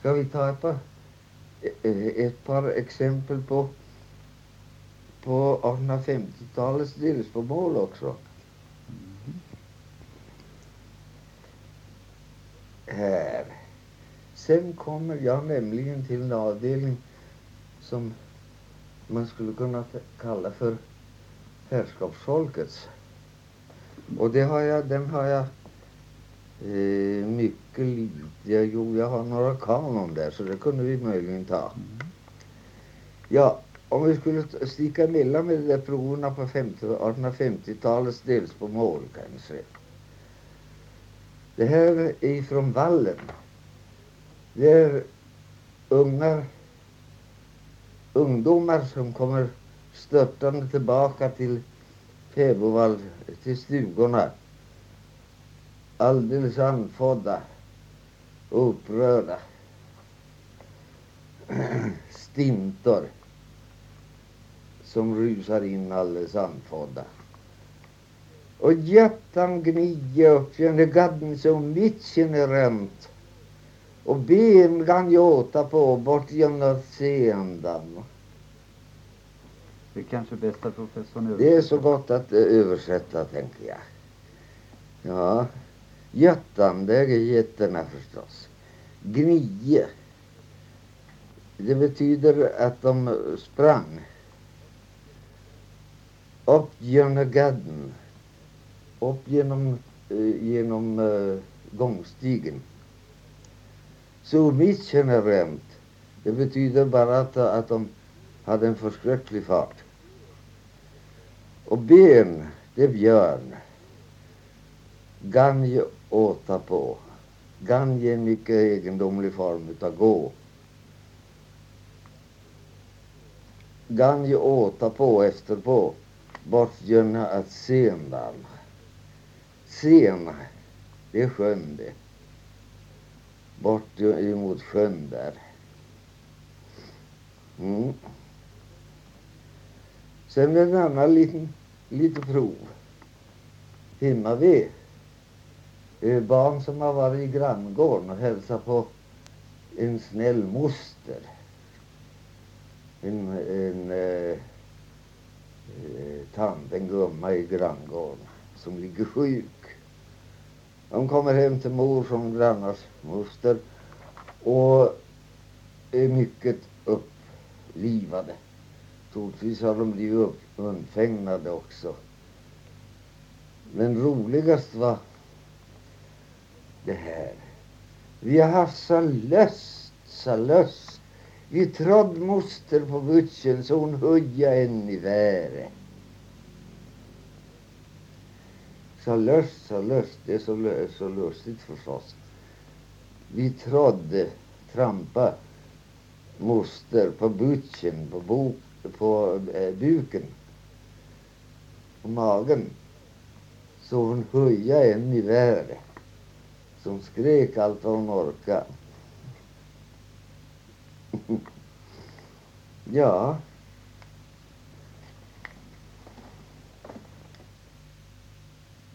Ska vi ta ett par exempel på 1850-talets Delsbomål också. Här. Sen kommer jag nämligen till en avdelning som man skulle kunna kalla för herrskapsfolkets. Och den har jag mycket lite. Jag har några kanon där, så det kunde vi möjligen ta. Ja, om vi skulle sticka emellan med de där proverna på 1850-talets Delsbomål kanske. Det här är från Vallen. Det är ungdomar som kommer störtande tillbaka till Fäbodvall, till stugorna. Alldeles andfådda och upprörda. Stintor som rusar in alldeles andfådda. Och hjärtan gnier upp genom gadden som mitchen är ränt. Och ben kan jåta på bort genom seendan. Det är kanske bästa professorn Det är så gott att översätta, tänker jag. Ja, hjärtan, det är getterna förstås. Gnie. Det betyder att de sprang upp genom gadden. Upp genom gångstigen. Så mitchen är ränt. Det betyder bara att de hade en förskräcklig fart. Och ben, det är björn. Ganje åta på. Ganje är en mycket egendomlig form utav gå. Ganje åta på efterpå. Bortgörna att sendan. Sen, det är sjön det. Bort emot sjön där. Sen en annan lite prov. Hemma vid. Barn som har varit i granngården och hälsat på en snäll moster. En gumma i granngården som ligger sjuk. De kommer hem till mor som grannars moster och är mycket upplivade. Troligtvis har de blivit undfägnade också. Men roligast var det här. Vi har haft så löst. Vi trådde moster på butchen så hon höja en i väre. Så löst. Det är så lustigt förstås. Vi trampa moster på butchen, på buken. På magen. Så hon höja en i väre. Som skrek allt vad hon orkade. Ja,